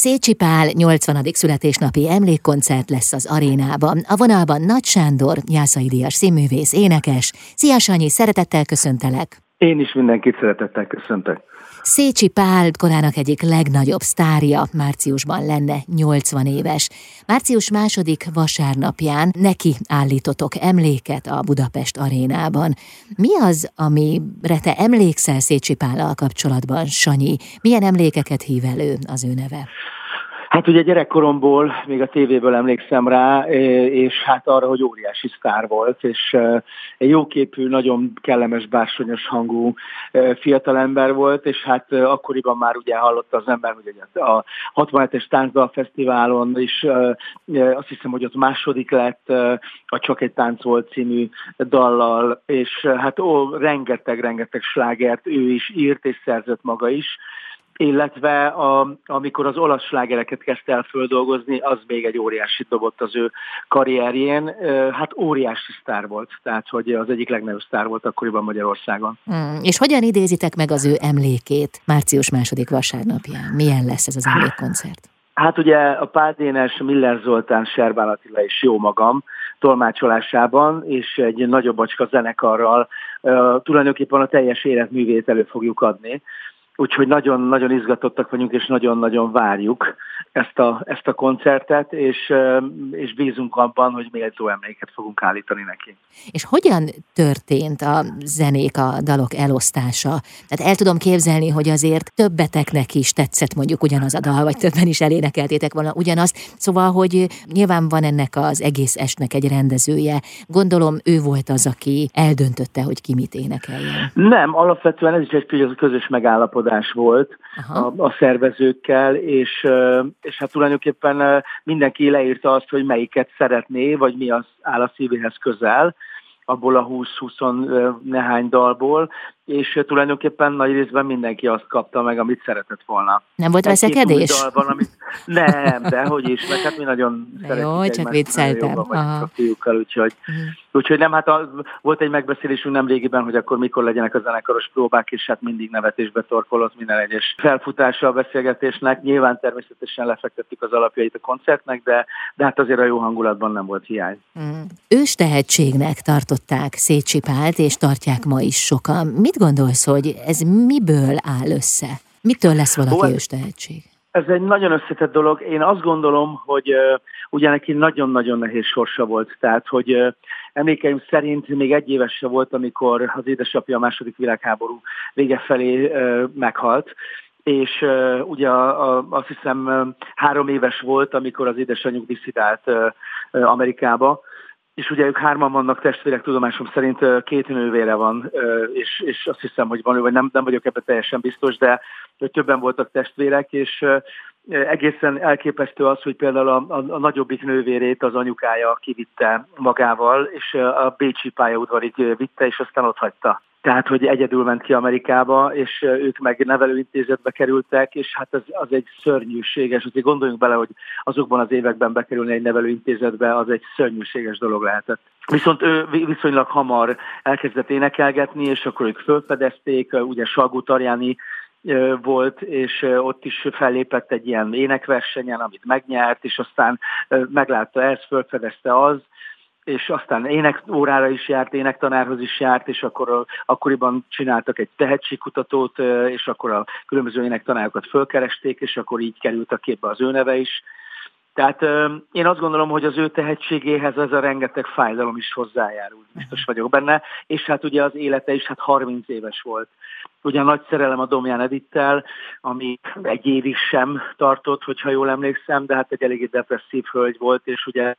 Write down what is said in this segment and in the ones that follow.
Széchy Pál 80. születésnapi emlékkoncert lesz az arénában. A vonalban Nagy Sándor, Jászai díjas színművész, énekes. Szia Sanyi, szeretettel köszöntelek! Én is mindenkit szeretettel köszöntök. Széchy Pál korának egyik legnagyobb sztárja márciusban lenne 80 éves. Március 2. vasárnapján neki állítotok emléket a Budapest arénában. Mi az, amire te emlékszel Széchy Pállal kapcsolatban, Sanyi? Milyen emlékeket hív elő az ő neve? Hát ugye gyerekkoromból, még a tévéből emlékszem rá, és hát arra, hogy óriási sztár volt, és egy jóképű, nagyon kellemes, bársonyos hangú fiatalember volt, és hát akkoriban már ugye hallotta az ember, hogy a 67-es Táncdalfesztiválon is azt hiszem, hogy ott második lett a Csak egy tánc volt című dallal, és hát rengeteg slágert ő is írt és szerzett maga is, illetve amikor az olasz slágereket kezdte el földolgozni, az még egy óriási dobott az ő karrierjén. Hát óriási sztár volt, tehát hogy az egyik legnagyobb sztár volt akkoriban Magyarországon. És hogyan idézitek meg az ő emlékét március 2. vasárnapján? Milyen lesz ez az emlékkoncert? Hát ugye a Pál Dénes, Miller Zoltán, Serbán Attila és jó magam tolmácsolásában, és egy nagyobb bacska zenekarral tulajdonképpen a teljes életművét elő fogjuk adni. Úgyhogy nagyon-nagyon izgatottak vagyunk, és nagyon-nagyon várjuk ezt a koncertet, és bízunk abban, hogy méltó emléket fogunk állítani neki. És hogyan történt a zenék, a dalok elosztása? Tehát el tudom képzelni, hogy azért többeteknek is tetszett mondjuk ugyanaz a dal, vagy többen is elénekeltétek volna ugyanazt. Szóval, hogy nyilván van ennek az egész estnek egy rendezője. Gondolom, ő volt az, aki eldöntötte, hogy ki mit énekeljen. Nem, alapvetően ez is egy közös megállapodás volt a szervezőkkel, és hát tulajdonképpen mindenki leírta azt, hogy melyiket szeretné, vagy mi az áll a szívéhez közel, abból a 20-20 nehány dalból, és tulajdonképpen nagy részben mindenki azt kapta meg, amit szeretett volna. Nem volt veszekedés? Nem, dehogy is, mert hát mi nagyon szeretjük. Jó, csak vicceltem. A fiúkkal, úgyhogy nem, hát volt egy megbeszélésünk nem régiben, hogy akkor mikor legyenek a zenekaros próbák, és hát mindig nevetésbe torkolott minden egyes felfutása a beszélgetésnek. Nyilván természetesen lefektettük az alapjait a koncertnek, de hát azért a jó hangulatban nem volt hiány. Ős tehetségnek tartották Széchy Pált, és tartják ma is sokan. Mit gondolsz, hogy ez miből áll össze? Mitől lesz valaki ős tehetség? Ez egy nagyon összetett dolog. Én azt gondolom, hogy ugye neki nagyon-nagyon nehéz sorsa volt. Tehát, hogy emlékeim szerint még 1 éves se volt, amikor az édesapja a II. Világháború vége felé meghalt. És ugye azt hiszem 3 éves volt, amikor az édesanyjuk disszidált Amerikába. És ugye ők 3 vannak testvérek, tudomásom szerint 2 nővére van, és azt hiszem, hogy van ő, vagy nem vagyok ebben teljesen biztos, de többen voltak testvérek, és egészen elképesztő az, hogy például a nagyobbik nővérét az anyukája kivitte magával, és a bécsi pályaudvarig vitte, és aztán ott hagyta. Tehát, hogy egyedül ment ki Amerikába, és ők meg nevelőintézetbe kerültek, és hát az egy szörnyűséges, úgyhogy gondoljunk bele, hogy azokban az években bekerülni egy nevelőintézetbe, az egy szörnyűséges dolog lehetett. Viszont ő viszonylag hamar elkezdett énekelgetni, és akkor ők felfedezték, ugye Salgó Tarjáni volt, és ott is fellépett egy ilyen énekversenyen, amit megnyert, és aztán meglátta ezt, felfedezte az, és aztán énekórára is járt, énektanárhoz is járt, és akkor akkoriban csináltak egy tehetségkutatót, és akkor a különböző énektanárokat fölkeresték, és akkor így került a képbe az ő neve is. Tehát én azt gondolom, hogy az ő tehetségéhez ez a rengeteg fájdalom is hozzájárul, biztos vagyok benne, és hát ugye az élete is 30 éves volt. Ugye a nagy szerelem a Domján Edittel, ami 1 évig sem tartott, hogyha jól emlékszem, de hát egy eléggé depresszív hölgy volt, és ugye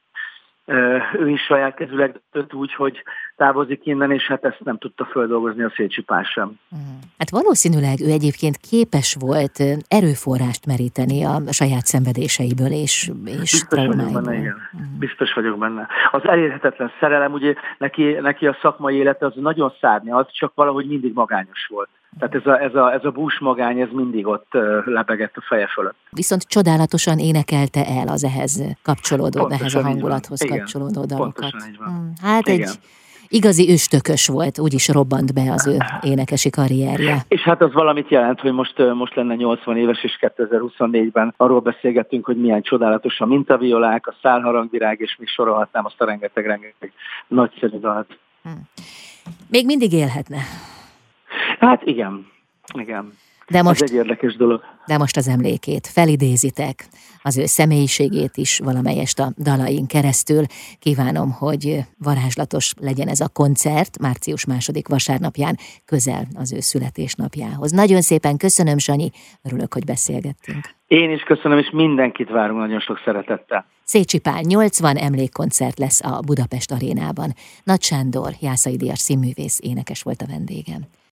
ő is saját kezüleg döntött úgy, hogy távozik innen, és hát ezt nem tudta földolgozni a Széchy Pál sem. Hát valószínűleg ő egyébként képes volt erőforrást meríteni a saját szenvedéseiből és traumáiból. Biztos vagyok benne. Az elérhetetlen szerelem, ugye neki a szakmai élete az nagyon szárnyalt, csak valahogy mindig magányos volt. Tehát ez a búsmagány, ez mindig ott lebegett a feje fölött. Viszont csodálatosan énekelte el az ehhez kapcsolódó, ehhez a hangulathoz kapcsolódó dalokat. Pontosan így van. Hát igen. igazi üstökös volt, úgyis robbant be az ő énekesi karrierje. És hát az valamit jelent, hogy most lenne 80 éves, és 2024-ben arról beszélgettünk, hogy milyen csodálatos a mintaviolák, a szálharangvirág, és még sorolhatnám azt a rengeteg nagyszerű dalt. Még mindig élhetne. Hát igen. De most, ez egy érdekes dolog. De most az emlékét felidézitek, az ő személyiségét is valamelyest a dalain keresztül. Kívánom, hogy varázslatos legyen ez a koncert március 2. vasárnapján, közel az ő születésnapjához. Nagyon szépen köszönöm, Sanyi, örülök, hogy beszélgettünk. Én is köszönöm, és mindenkit várunk nagyon sok szeretettel. Szécsi Pál 80 emlékkoncert lesz a Budapest Arénában. Nagy Sándor, Jászai Díjas színművész, énekes volt a vendégem.